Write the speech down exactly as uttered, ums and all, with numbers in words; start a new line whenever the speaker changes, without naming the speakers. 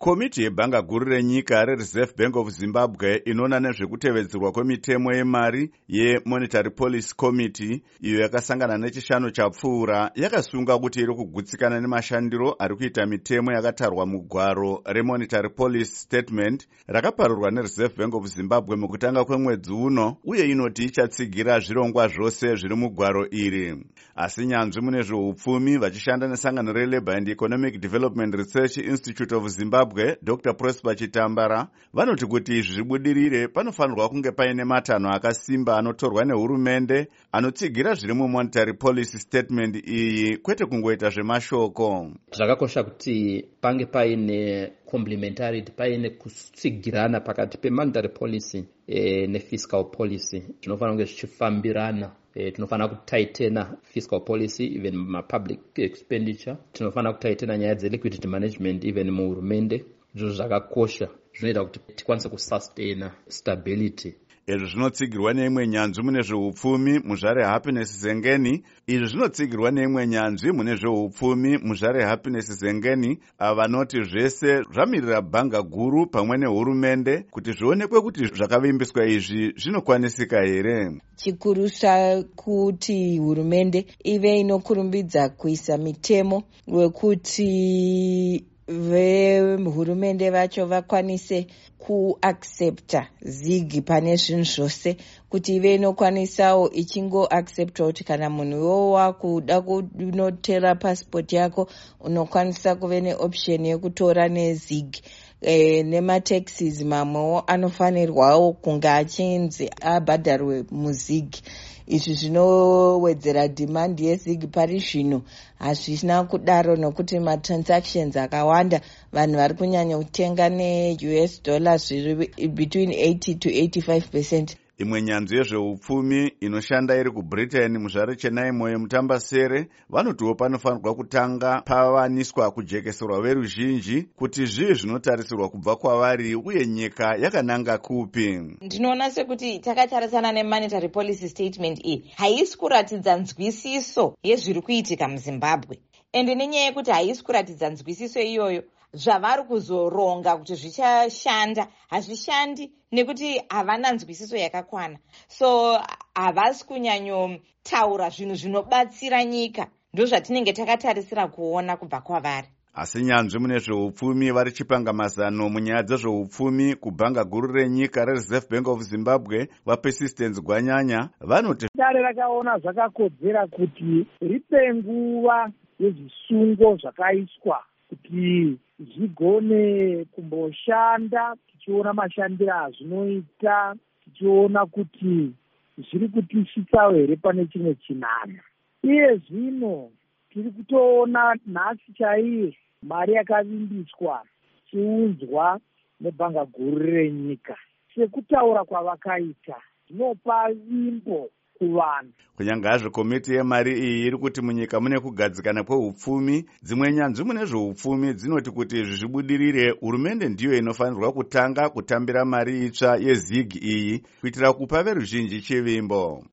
Komiti yebhanga guru renyika reReserve Bank of Zimbabwe inoona nezvekutevedzerwa kwemitemo yemari yeMonetary Policy Committee iyo yakasangana nechishanu chapfuura yakasunga kuti iri kugutsikana nemashandiro ari kuita mitemo yakatarwa mugwaro reMonetary Policy Statement rakaparurwa neReserve Bank of Zimbabwe mukutanga kwemwedzi uno, uye inoti ichatsigira zvirongwa zvose zviri mugwaro iri. Asi nyanzvi mune zveupfumi vachishanda nesangano reLabour and Economic Development Research Institute of Zimbabwe, Doctor Prosper Chitambara, vanoti kuti izvi zvibudirire panofanirwa kunge paine matanho akasimba anotorwa nehurumende anotsigira zviri muMonetary Policy Statement iyi, kwete kungoita zvemashoko.
Zvakakosha kuti pange paine complementarity, paine kutsigirana pakati pemonetary policy eh, nefiscal policy. Zvinofanira kunge zvichifambirana. Eh, tinofana kutaitena fiscal policy even ma-public expenditure. Tinofana kutaitena nyaya dze-liquidity management even muhurumende. Izvo zvakakosha zvinoita kuti tikwanise kusustaina stability.
Izvi zvinotsigirwa neimwe nyanzvi mune zveupfumi muzvare Happiness Zengeni. Izvi zvinotsigirwa neimwe nyanzvi mune zveupfumi muzvare Happiness Zengeni, vanoti zvese zvamirira bhanga guru pamwe nehurumende kuti zvionekwe kuti zvakavimbiswa izvi zvinokwanisika here.
Chikurusa kuti hurumende ive inokurumbidza kuisa mitemo wekuti vehurumende vacho vakwanise kuaccepta zigi pane zvinhu zvose, kuti ive inokwanisawo ichingoaccepta kuti kana munhu wowa kuda kunotera passport yako unokwanisa kuve neoption yekutora nezigi. E, nemataxes mamwewo anofanirwawo kunge achinzi abhadharwe muzigi. Izvi zvinowedzera demand yezigi pari zvino hazvina kudaro, nokuti matransactions akawanda vanhu vari kunyanya kutenga ne-U S dollars zviri between eighty to eighty-five percent.
Imwe nyanzvi yezveupfumi inoshanda iri kuBritain muzvare Chenaimo yeMutambasere vanotiwo panofanirwa kutanga pavaniswa kujekeserwa veruzhinji kuti zvivi zvinotarisirwa kubva kwavari uye nyika yakananga kupi.
Ndinoona sekuti takatarisana neMonetary Policy Statement iyi haisi kuratidza nzwisiso yezviri kuitika muZimbabwe, ende nenyaya yekuti haisi kuratidza nzwisiso iyoyo, zvavari kuzoronga kuti zvichashanda hazvishandi nekuti havana nzwisiso yakakwana. So havasi kunyanyotaura zvinhu zvinobatsira nyika, ndozvatinenge takatarisira kuona kubva kwavari.
Asi nyanzvi mune zveupfumi vari chipanga mazano munyaya dzezveupfumi kubhanga guru renyika reReserve Bank of Zimbabwe, vaPersistence Gwanyanya, vanoti
dare rakaona zvakakodzera kuti ripe nguva yezvisungo zvakaiswa kuti zvigone kumboshanda, tichiona mashandiro azvinoita, tichiona kuti zviri kutisvitsawo here pane chimwe chinana. Iye zvino tiri kutoona nhasi chaiye mari yakavimbiswa chiunzwa nebhanga guru renyika. Sekutaura kwavakaita zvinopa vimbo kuvanhu.
Kunyanga hazvo komiti yemari iyi iri kuti munyika mune kugadzikana kweupfumi, dzimwe nyanzvi mune zveupfumi dzinoti kuti izvi zvibudirire hurumende ndiyo inofanirwa kutanga kutambira mari itsva yezigi iyi kuitira kupa veruzhinji chivimbo.